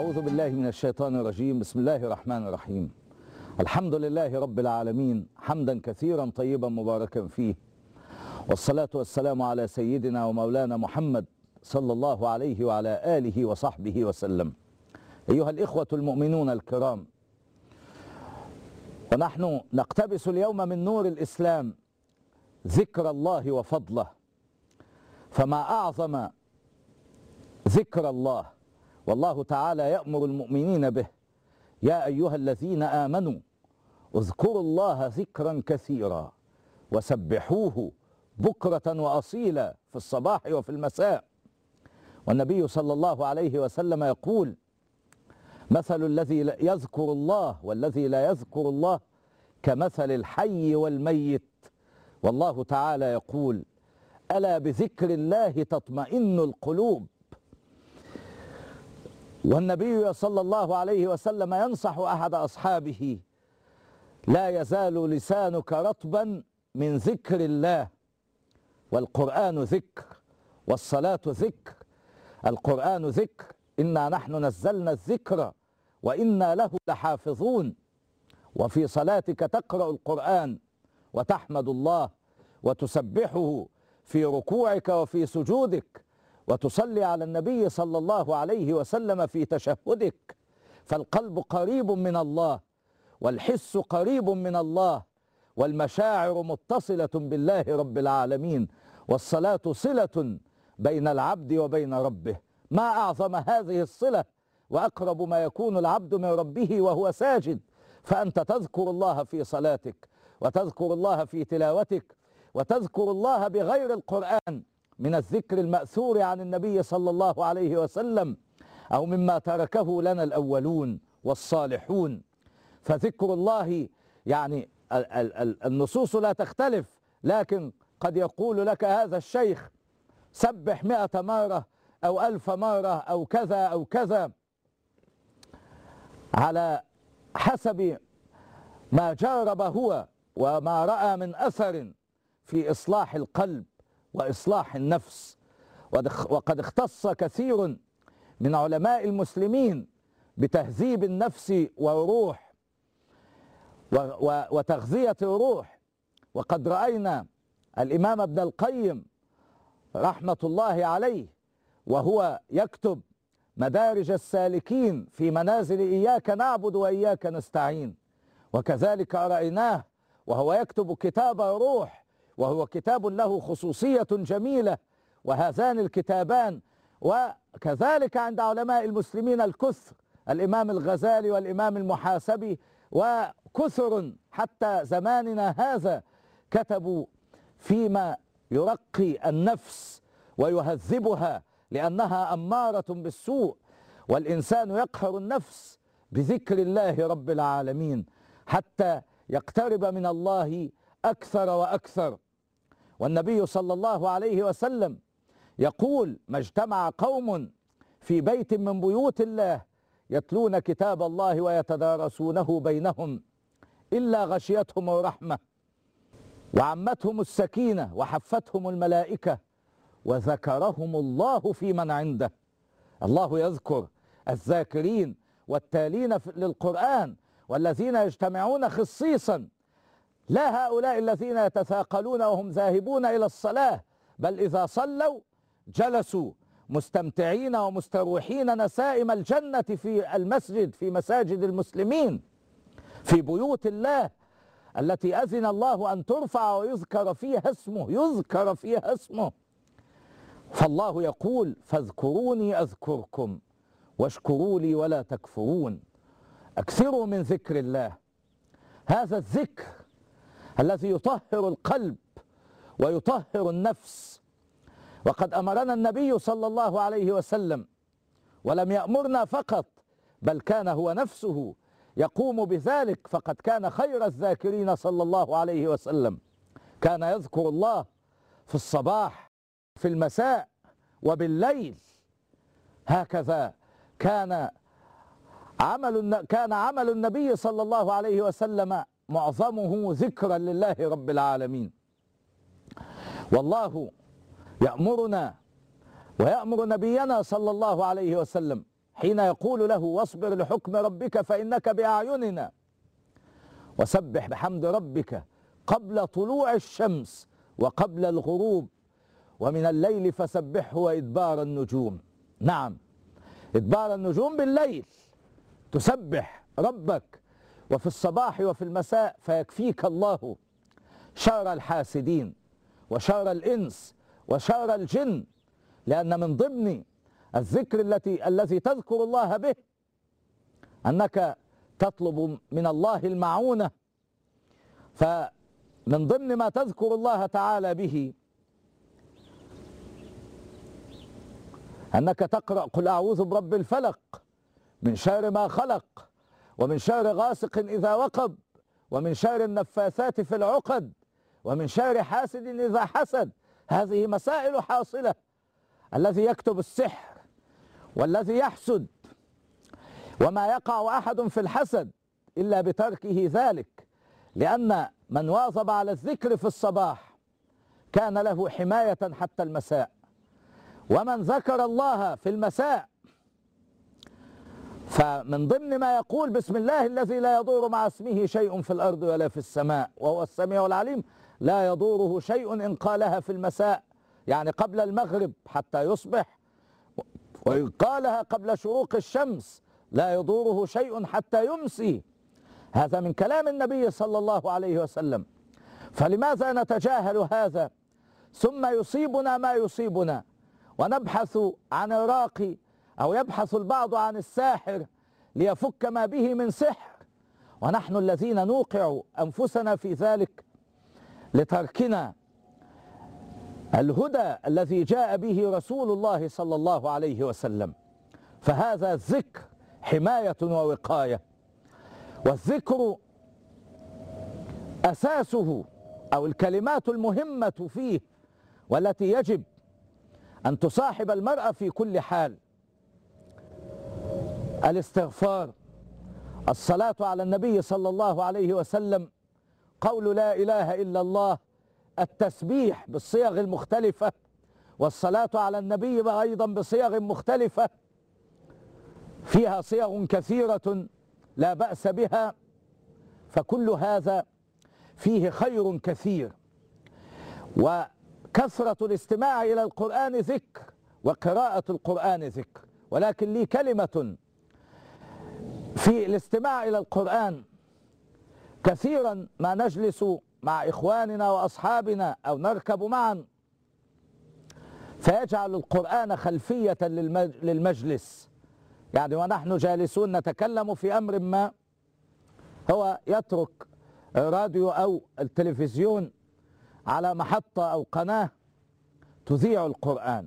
أعوذ بالله من الشيطان الرجيم. بسم الله الرحمن الرحيم. الحمد لله رب العالمين، حمدا كثيرا طيبا مباركا فيه، والصلاة والسلام على سيدنا ومولانا محمد صلى الله عليه وعلى آله وصحبه وسلم. أيها الإخوة المؤمنون الكرام، ونحن نقتبس اليوم من نور الإسلام ذكر الله وفضله، فما أعظم ذكر الله، والله تعالى يأمر المؤمنين به: يا أيها الذين آمنوا اذكروا الله ذكرا كثيرا وسبحوه بكرة وأصيلا في الصباح وفي المساء. والنبي صلى الله عليه وسلم يقول: مثل الذي يذكر الله والذي لا يذكر الله كمثل الحي والميت. والله تعالى يقول: ألا بذكر الله تطمئن القلوب. والنبي صلى الله عليه وسلم ينصح أحد أصحابه: لا يزال لسانك رطبا من ذكر الله. والقرآن ذكر، والصلاة ذكر. القرآن ذكر: إنا نحن نزلنا الذكر وإنا له لحافظون. وفي صلاتك تقرأ القرآن وتحمد الله وتسبحه في ركوعك وفي سجودك، وتصلي على النبي صلى الله عليه وسلم في تشهدك. فالقلب قريب من الله، والحس قريب من الله، والمشاعر متصلة بالله رب العالمين. والصلاة صلة بين العبد وبين ربه. ما أعظم هذه الصلة، وأقرب ما يكون العبد من ربه وهو ساجد. فأنت تذكر الله في صلاتك، وتذكر الله في تلاوتك، وتذكر الله بغير القرآن من الذكر المأثور عن النبي صلى الله عليه وسلم، أو مما تركه لنا الأولون والصالحون. فذكر الله يعني النصوص لا تختلف، لكن قد يقول لك هذا الشيخ: سبح 100 مرة أو 1000 مرة أو كذا أو كذا، على حسب ما جارب هو وما رأى من أثر في إصلاح القلب وإصلاح النفس. وقد اختص كثير من علماء المسلمين بتهذيب النفس والروح وتغذية الروح. وقد رأينا الإمام ابن القيم رحمة الله عليه وهو يكتب مدارج السالكين في منازل إياك نعبد وإياك نستعين، وكذلك رأيناه وهو يكتب كتاب الروح، وهو كتاب له خصوصية جميلة. وهذان الكتابان، وكذلك عند علماء المسلمين الكثر، الإمام الغزالي والإمام المحاسبي وكثر حتى زماننا هذا، كتبوا فيما يرقي النفس ويهذبها، لأنها أمارة بالسوء، والإنسان يقهر النفس بذكر الله رب العالمين حتى يقترب من الله أكثر وأكثر. والنبي صلى الله عليه وسلم يقول: ما اجتمع قوم في بيت من بيوت الله يتلون كتاب الله ويتدارسونه بينهم إلا غشيتهم الرحمة وعمتهم السكينة وحفتهم الملائكة وذكرهم الله في من عنده. الله يذكر الذاكرين والتالين للقرآن، والذين يجتمعون خصيصا، لا هؤلاء الذين يتثاقلون وهم ذاهبون إلى الصلاة، بل إذا صلوا جلسوا مستمتعين ومستروحين نسائم الجنة في المسجد، في مساجد المسلمين، في بيوت الله التي أذن الله أن ترفع ويذكر فيها اسمه. فالله يقول: فاذكروني أذكركم واشكروا لي ولا تكفرون. أكثروا من ذكر الله، هذا الذكر الذي يطهر القلب ويطهر النفس. وقد أمرنا النبي صلى الله عليه وسلم، ولم يأمرنا فقط، بل كان هو نفسه يقوم بذلك، فقد كان خير الذاكرين صلى الله عليه وسلم. كان يذكر الله في الصباح، في المساء، وبالليل. هكذا كان عمل النبي صلى الله عليه وسلم معظمه ذكرا لله رب العالمين. والله يأمرنا ويأمر نبينا صلى الله عليه وسلم حين يقول له واصبر لحكم ربك فإنك بأعيننا وسبح بحمد ربك قبل طلوع الشمس وقبل الغروب ومن الليل فسبحه وإدبار النجوم. نعم، إدبار النجوم بالليل تسبح ربك، وفي الصباح وفي المساء فيكفيك الله شر الحاسدين وشر الإنس وشر الجن، لأن من ضمن الذكر الذي تذكر الله به أنك تطلب من الله المعونة. فمن ضمن ما تذكر الله تعالى به أنك تقرأ قل أعوذ برب الفلق من شر ما خلق ومن شر غاسق إذا وقب ومن شر النفاثات في العقد ومن شر حاسد إذا حسد. هذه مسائل حاصلة. الذي يكتب السحر والذي يحسد، وما يقع أحد في الحسد إلا بتركه ذلك، لأن من واظب على الذكر في الصباح كان له حماية حتى المساء، ومن ذكر الله في المساء فمن ضمن ما يقول بسم الله الذي لا يضر مع اسمه شيء في الأرض ولا في السماء وهو السميع العليم، لا يضره شيء إن قالها في المساء يعني قبل المغرب حتى يصبح، وإن قالها قبل شروق الشمس لا يضره شيء حتى يمسي. هذا من كلام النبي صلى الله عليه وسلم. فلماذا نتجاهل هذا ثم يصيبنا ما يصيبنا ونبحث عن الراقي، أو يبحث البعض عن الساحر ليفك ما به من سحر، ونحن الذين نوقع أنفسنا في ذلك لتركنا الهدى الذي جاء به رسول الله صلى الله عليه وسلم. فهذا الذكر حماية ووقاية، والذكر أساسه أو الكلمات المهمة فيه والتي يجب أن تصاحب المرأة في كل حال: الاستغفار، الصلاة على النبي صلى الله عليه وسلم، قول لا إله إلا الله، التسبيح بالصيغ المختلفة، والصلاة على النبي أيضا بصيغ مختلفة، فيها صيغ كثيرة لا بأس بها. فكل هذا فيه خير كثير. وكثرة الاستماع إلى القرآن ذكر، وقراءة القرآن ذكر. ولكن لي كلمة في الاستماع إلى القرآن: كثيرا ما نجلس مع إخواننا وأصحابنا أو نركب معا فيجعل القرآن خلفية للمجلس، يعني ونحن جالسون نتكلم في أمر ما هو يترك الراديو أو التلفزيون على محطة أو قناة تذيع القرآن.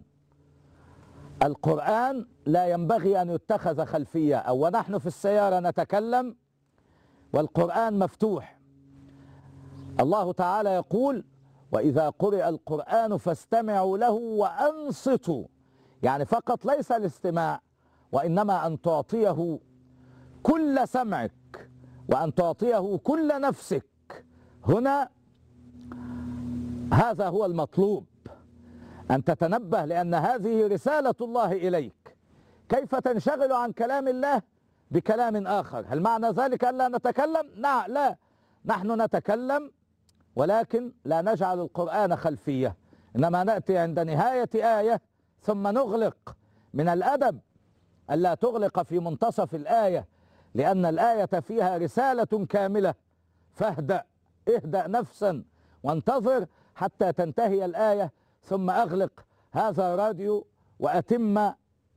القرآن لا ينبغي أن يتخذ خلفية، أو ونحن في السيارة نتكلم والقرآن مفتوح. الله تعالى يقول: وإذا قرئ القرآن فاستمعوا له وأنصتوا، يعني فقط ليس الاستماع، وإنما أن تعطيه كل سمعك وأن تعطيه كل نفسك. هنا هذا هو المطلوب، أن تتنبه، لأن هذه رسالة الله إليك. كيف تنشغل عن كلام الله بكلام آخر؟ هل معنى ذلك ألا نتكلم؟ لا، نحن نتكلم ولكن لا نجعل القرآن خلفية، إنما نأتي عند نهاية آية ثم نغلق. من الأدب ألا تغلق في منتصف الآية، لأن الآية فيها رسالة كاملة. فاهدأ، اهدأ نفسا وانتظر حتى تنتهي الآية، ثم أغلق هذا راديو وأتم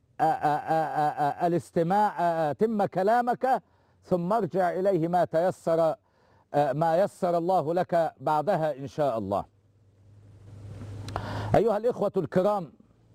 الاستماع، أتم كلامك، ثم ارجع إليه ما يسر الله لك بعدها إن شاء الله. أيها الإخوة الكرام،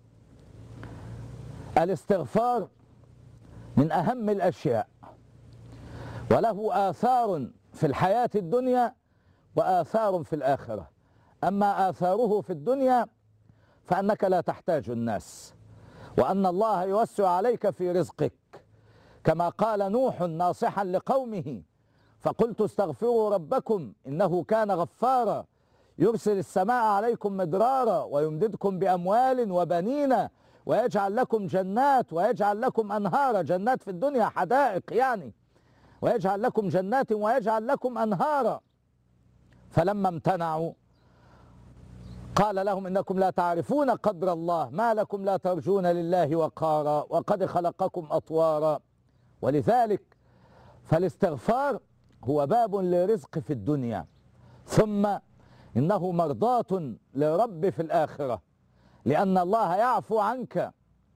الاستغفار من أهم الأشياء، وله آثار في الحياة الدنيا وآثار في الآخرة. أما آثاره في الدنيا فأنك لا تحتاج الناس، وأن الله يوسع عليك في رزقك، كما قال نوح ناصحا لقومه: فقلت استغفروا ربكم إنه كان غفارا يرسل السماء عليكم مدرارا ويمددكم بأموال وبنين ويجعل لكم جنات ويجعل لكم أنهارا، جنات في الدنيا حدائق يعني، ويجعل لكم جنات ويجعل لكم أنهارا. فلما امتنعوا قال لهم إنكم لا تعرفون قدر الله، ما لكم لا ترجون لله وقارا وقد خلقكم أطوارا. ولذلك فالاستغفار هو باب لرزق في الدنيا، ثم إنه مرضاة لرب في الآخرة، لأن الله يعفو عنك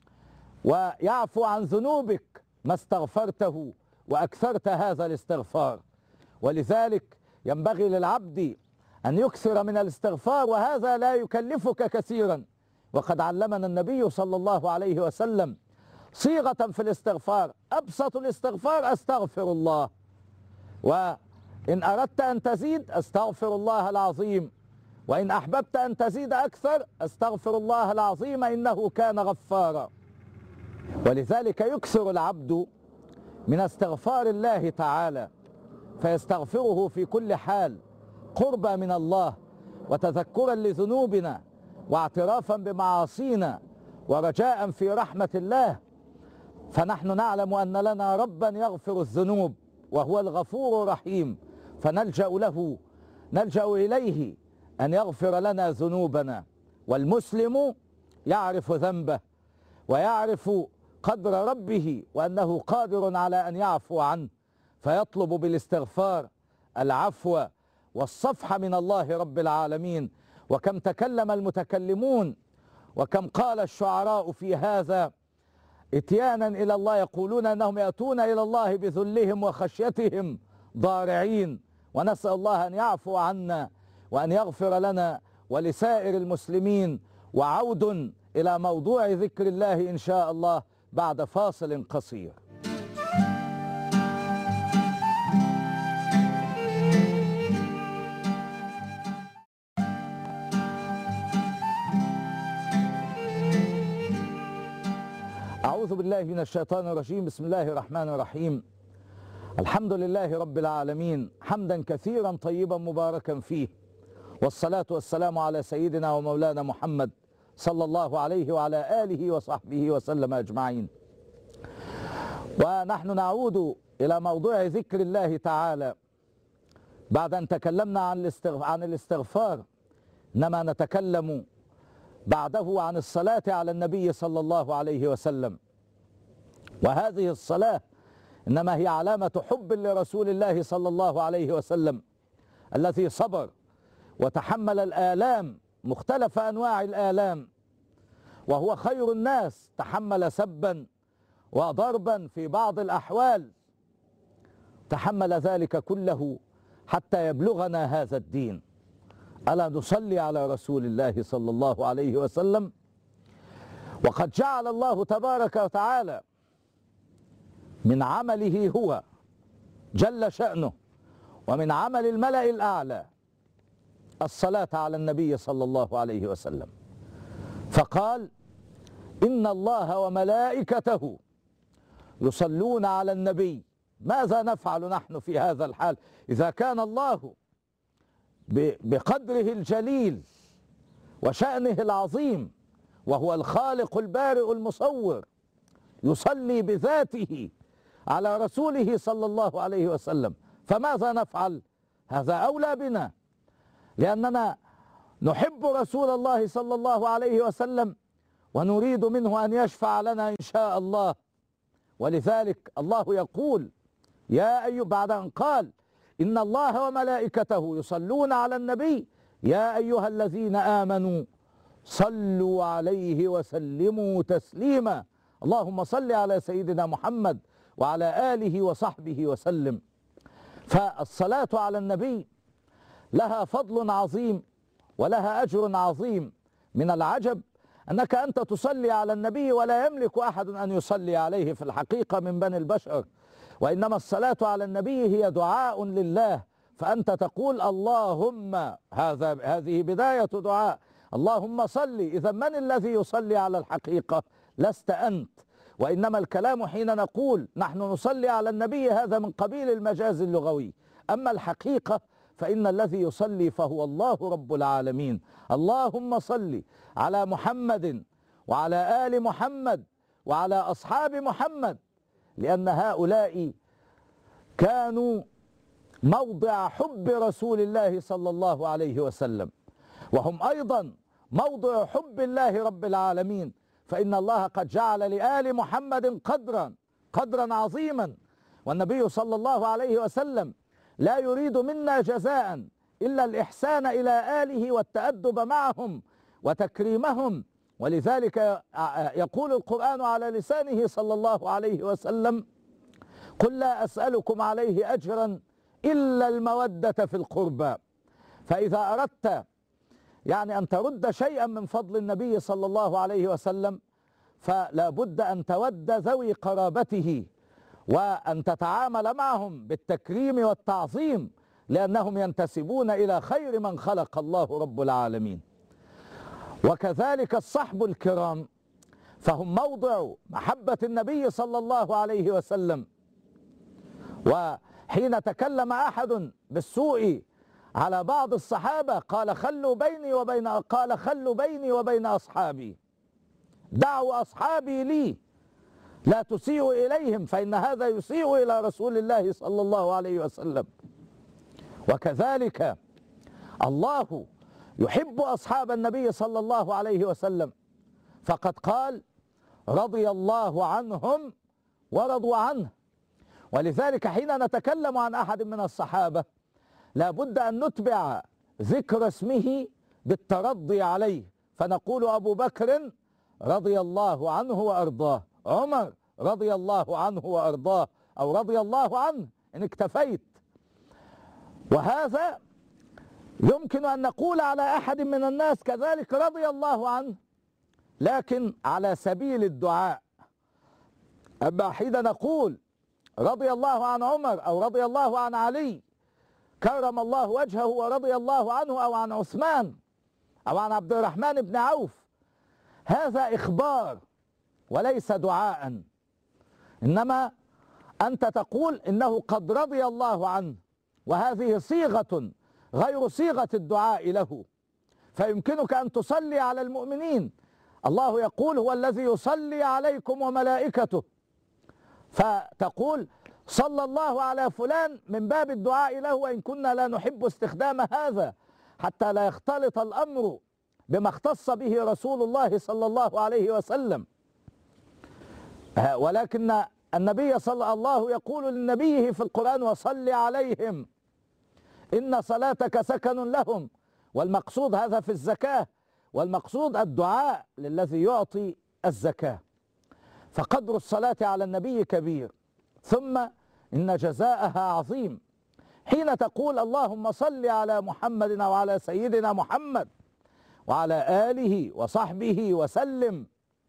ويعفو عن ذنوبك ما استغفرته وأكثرت هذا الاستغفار. ولذلك ينبغي للعبد أن يكثر من الاستغفار، وهذا لا يكلفك كثيرا. وقد علمنا النبي صلى الله عليه وسلم صيغة في الاستغفار، أبسط الاستغفار أستغفر الله، وإن أردت أن تزيد أستغفر الله العظيم، وإن أحببت أن تزيد أكثر أستغفر الله العظيم إنه كان غفارا. ولذلك يكثر العبد من استغفار الله تعالى، فيستغفره في كل حال قربا من الله وتذكرا لذنوبنا واعترافا بمعاصينا ورجاء في رحمة الله. فنحن نعلم أن لنا ربا يغفر الذنوب وهو الغفور الرحيم، فنلجأ له، نلجأ إليه أن يغفر لنا ذنوبنا. والمسلم يعرف ذنبه ويعرف قدر ربه وأنه قادر على أن يعفو عنه، فيطلب بالاستغفار العفو والصفح من الله رب العالمين. وكم تكلم المتكلمون وكم قال الشعراء في هذا اتيانا إلى الله، يقولون أنهم يأتون إلى الله بذلهم وخشيتهم ضارعين. ونسأل الله أن يعفو عنا وأن يغفر لنا ولسائر المسلمين. وعود إلى موضوع ذكر الله إن شاء الله بعد فاصل قصير. أعوذ بالله من الشيطان الرجيم. بسم الله الرحمن الرحيم. الحمد لله رب العالمين، حمدا كثيرا طيبا مباركا فيه، والصلاة والسلام على سيدنا ومولانا محمد صلى الله عليه وعلى آله وصحبه وسلم أجمعين. ونحن نعود إلى موضوع ذكر الله تعالى بعد أن تكلمنا عن الاستغفار، إنما نتكلم بعده عن الصلاة على النبي صلى الله عليه وسلم. وهذه الصلاة إنما هي علامة حب لرسول الله صلى الله عليه وسلم، الذي صبر وتحمل الآلام، مختلف أنواع الآلام، وهو خير الناس، تحمل سبا وضربا في بعض الأحوال، تحمل ذلك كله حتى يبلغنا هذا الدين. ألا نصلي على رسول الله صلى الله عليه وسلم؟ وقد جعل الله تبارك وتعالى من عمله هو جل شأنه ومن عمل الملأ الأعلى الصلاة على النبي صلى الله عليه وسلم، فقال: إن الله وملائكته يصلون على النبي. ماذا نفعل نحن في هذا الحال إذا كان الله بقدره الجليل وشأنه العظيم وهو الخالق البارئ المصور يصلي بذاته على رسوله صلى الله عليه وسلم؟ فماذا نفعل؟ هذا أولى بنا، لأننا نحب رسول الله صلى الله عليه وسلم ونريد منه أن يشفع لنا إن شاء الله. ولذلك الله يقول بعد أن قال: إن الله وملائكته يصلون على النبي يا أيها الذين آمنوا صلوا عليه وسلموا تسليما. اللهم صل على سيدنا محمد وعلى آله وصحبه وسلم. فالصلاة على النبي لها فضل عظيم ولها أجر عظيم. من العجب أنك أنت تصلي على النبي ولا يملك أحد أن يصلي عليه في الحقيقة من بني البشر، وإنما الصلاة على النبي هي دعاء لله. فأنت تقول اللهم، هذه بداية دعاء، اللهم صل. إذا من الذي يصلي على الحقيقة؟ لست أنت. وإنما الكلام حين نقول نحن نصلي على النبي هذا من قبيل المجاز اللغوي، أما الحقيقة فإن الذي يصلي فهو الله رب العالمين. اللهم صل على محمد وعلى آل محمد وعلى أصحاب محمد، لأن هؤلاء كانوا موضع حب رسول الله صلى الله عليه وسلم، وهم أيضا موضع حب الله رب العالمين، فإن الله قد جعل لآل محمد قدرا عظيما، والنبي صلى الله عليه وسلم لا يريد منا جزاء إلا الإحسان إلى آله والتأدب معهم وتكريمهم. ولذلك يقول القرآن على لسانه صلى الله عليه وسلم: قل لا أسألكم عليه أجرا إلا المودة في القربى. فإذا أردت يعني أن ترد شيئا من فضل النبي صلى الله عليه وسلم فلا بد أن تود ذوي قرابته وأن تتعامل معهم بالتكريم والتعظيم، لأنهم ينتسبون إلى خير من خلق الله رب العالمين. وكذلك الصحب الكرام فهم موضع محبة النبي صلى الله عليه وسلم. وحين تكلم أحد بالسوء على بعض الصحابة قال: خلوا بيني وبين أصحابي، دعوا أصحابي لي، لا تسيئوا إليهم فإن هذا يسيء إلى رسول الله صلى الله عليه وسلم. وكذلك الله يحب أصحاب النبي صلى الله عليه وسلم، فقد قال: رضي الله عنهم ورضوا عنه. ولذلك حين نتكلم عن أحد من الصحابة لا بد أن نتبع ذكر اسمه بالترضي عليه، فنقول: أبو بكر رضي الله عنه وأرضاه، عمر رضي الله عنه وأرضاه، أو رضي الله عنه إن اكتفيت. وهذا يمكن أن نقول على أحد من الناس كذلك رضي الله عنه، لكن على سبيل الدعاء. أما حين نقول رضي الله عن عمر أو رضي الله عن علي كرم الله وجهه ورضي الله عنه، أو عن عثمان أو عن عبد الرحمن بن عوف، هذا إخبار وليس دعاء، إنما أنت تقول إنه قد رضي الله عنه، وهذه صيغة غير صيغة الدعاء له. فيمكنك أن تصلي على المؤمنين، الله يقول: هو الذي يصلي عليكم وملائكته، فتقول صلى الله على فلان من باب الدعاء له، وإن كنا لا نحب استخدام هذا حتى لا يختلط الأمر بما اختص به رسول الله صلى الله عليه وسلم. ولكن النبي صلى الله يقول لنبيه في القرآن: وصل عليهم إن صلاتك سكن لهم. والمقصود هذا في الزكاة، والمقصود الدعاء للذي يعطي الزكاة. فقدر الصلاة على النبي كبير، ثم إن جزاءها عظيم. حين تقول اللهم صل على محمد وعلى سيدنا محمد وعلى آله وصحبه وسلم،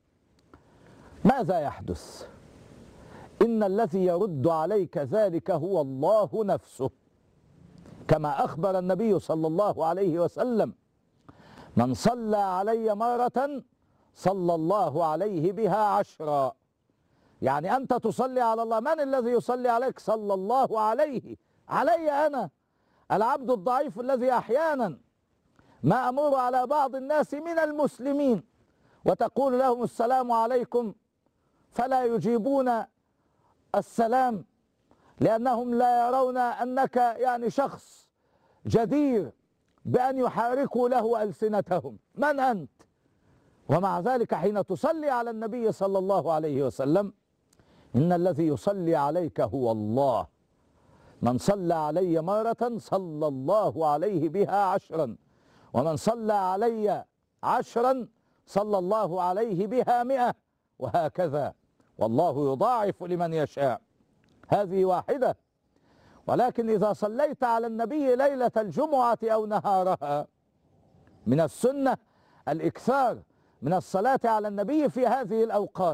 ماذا يحدث؟ إن الذي يرد عليك ذلك هو الله نفسه، كما أخبر النبي صلى الله عليه وسلم: من صلى علي مرة صلى الله عليه بها 10. يعني أنت تصلي على الله، من الذي يصلي عليك؟ صلى الله عليه، علي أنا العبد الضعيف الذي أحيانا ما أمر على بعض الناس من المسلمين وتقول لهم السلام عليكم فلا يجيبون السلام، لأنهم لا يرون أنك يعني شخص جدير بأن يحاركوا له ألسنتهم. من أنت؟ ومع ذلك حين تصلي على النبي صلى الله عليه وسلم إن الذي يصلي عليك هو الله. من صلى علي مرة صلى الله عليه بها 10، ومن صلى علي 10 صلى الله عليه بها 100، وهكذا، والله يضاعف لمن يشاء. هذه واحدة. ولكن إذا صليت على النبي ليلة الجمعة أو نهارها، من السنة الإكثار من الصلاة على النبي في هذه الأوقات.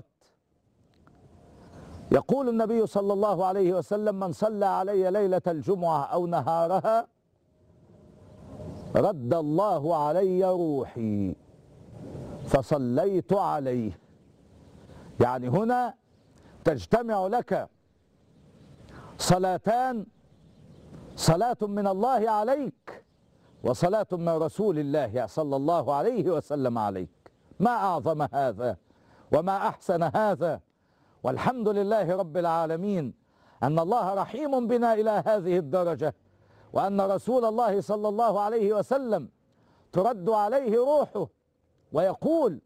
يقول النبي صلى الله عليه وسلم: من صلى علي ليلة الجمعة أو نهارها رد الله علي روحي فصليت عليه. يعني هنا تجتمع لك صلاتان: صلاة من الله عليك وصلاة من رسول الله صلى الله عليه وسلم عليك. ما أعظم هذا وما أحسن هذا. والحمد لله رب العالمين أن الله رحيم بنا إلى هذه الدرجة، وأن رسول الله صلى الله عليه وسلم ترد عليه روحه ويقول: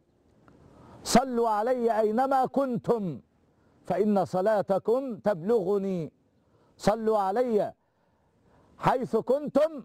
صلوا علي أينما كنتم فإن صلاتكم تبلغني. صلوا علي حيث كنتم،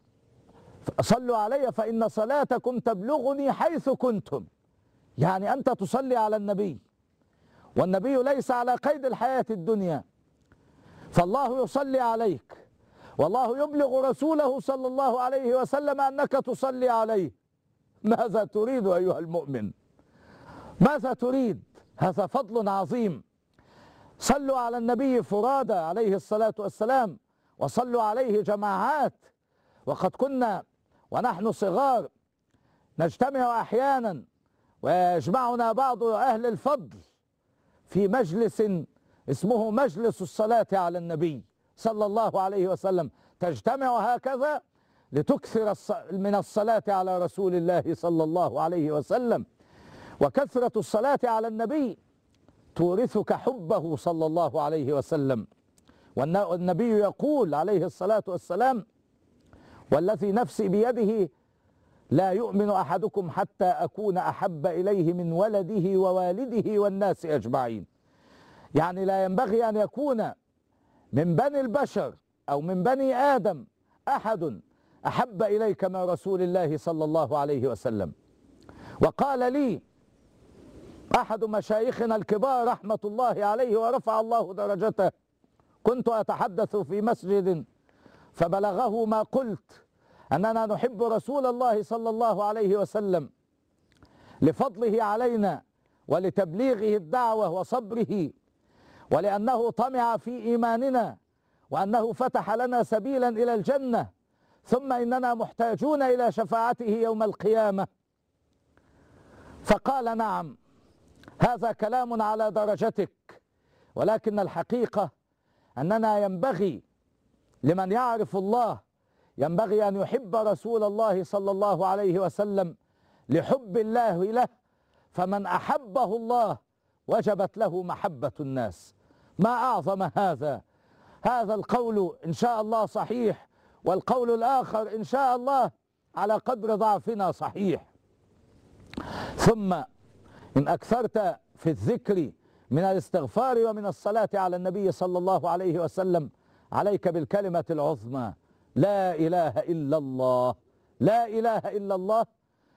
صلوا علي فإن صلاتكم تبلغني حيث كنتم. يعني أنت تصلي على النبي، والنبي ليس على قيد الحياة الدنيا، فالله يصلي عليك، والله يبلغ رسوله صلى الله عليه وسلم أنك تصلي عليه. ماذا تريد أيها المؤمن؟ ماذا تريد؟ هذا فضل عظيم. صلوا على النبي فرادى عليه الصلاة والسلام، وصلوا عليه جماعات. وقد كنا ونحن صغار نجتمع أحيانا ويجمعنا بعض أهل الفضل في مجلس اسمه مجلس الصلاة على النبي صلى الله عليه وسلم، تجتمع هكذا لتكثر من الصلاة على رسول الله صلى الله عليه وسلم. وكثرة الصلاة على النبي تورثك حبه صلى الله عليه وسلم. والنبي يقول عليه الصلاة والسلام: والذي نفسي بيده لا يؤمن أحدكم حتى أكون أحب إليه من ولده ووالده والناس أجمعين. يعني لا ينبغي أن يكون من بني البشر أو من بني آدم أحد أحب إليك من رسول الله صلى الله عليه وسلم. وقال لي أحد مشايخنا الكبار رحمة الله عليه ورفع الله درجته، كنت أتحدث في مسجد فبلغه ما قلت أننا نحب رسول الله صلى الله عليه وسلم لفضله علينا ولتبليغه الدعوة وصبره، ولأنه طمع في إيماننا، وأنه فتح لنا سبيلا إلى الجنة، ثم إننا محتاجون إلى شفاعته يوم القيامة. فقال: نعم، هذا كلام على درجتك، ولكن الحقيقة أننا ينبغي لمن يعرف الله ينبغي أن يحب رسول الله صلى الله عليه وسلم لحب الله له، فمن أحبه الله وجبت له محبة الناس. ما أعظم هذا. هذا القول إن شاء الله صحيح، والقول الآخر إن شاء الله على قدر ضعفنا صحيح. ثم إن أكثرت في الذكر من الاستغفار ومن الصلاة على النبي صلى الله عليه وسلم، عليك بالكلمة العظمى: لا إله إلا الله. لا إله إلا الله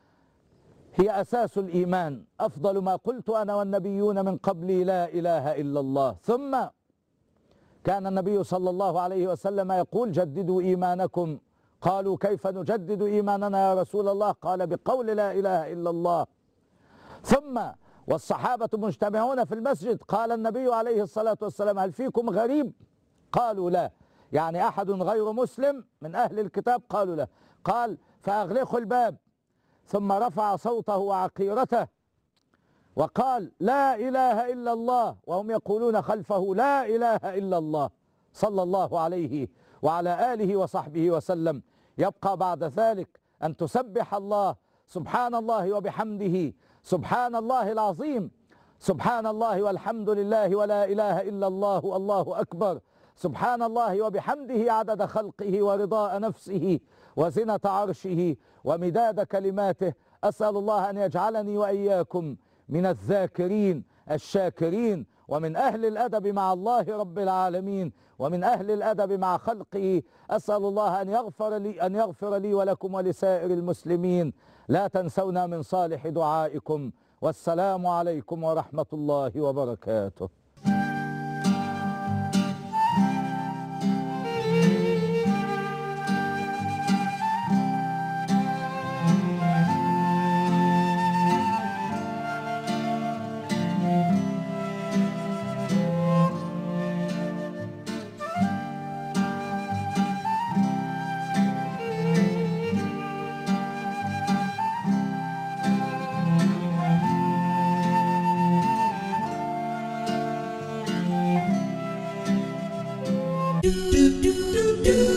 هي أساس الإيمان. أفضل ما قلت أنا والنبيون من قبلي لا إله إلا الله. ثم كان النبي صلى الله عليه وسلم يقول: جددوا إيمانكم. قالوا: كيف نجدد إيماننا يا رسول الله؟ قال: بقول لا إله إلا الله. ثم والصحابة مجتمعون في المسجد، قال النبي عليه الصلاة والسلام: هل فيكم غريب؟ قالوا: لا. يعني أحد غير مسلم من أهل الكتاب؟ قالوا: لا. قال: فأغلقوا الباب. ثم رفع صوته وعقيرته وقال: لا إله إلا الله، وهم يقولون خلفه: لا إله إلا الله، صلى الله عليه وعلى آله وصحبه وسلم. يبقى بعد ذلك أن تسبح الله: سبحان الله وبحمده، سبحان الله العظيم، سبحان الله والحمد لله ولا إله إلا الله، الله أكبر، سبحان الله وبحمده عدد خلقه ورضاء نفسه وزنة عرشه ومداد كلماته. أسأل الله أن يجعلني وإياكم من الذاكرين الشاكرين، ومن أهل الأدب مع الله رب العالمين، ومن أهل الأدب مع خلقه. أسأل الله أن يغفر لي ولكم ولسائر المسلمين. لا تنسونا من صالح دعائكم، والسلام عليكم ورحمة الله وبركاته. Do do do do do.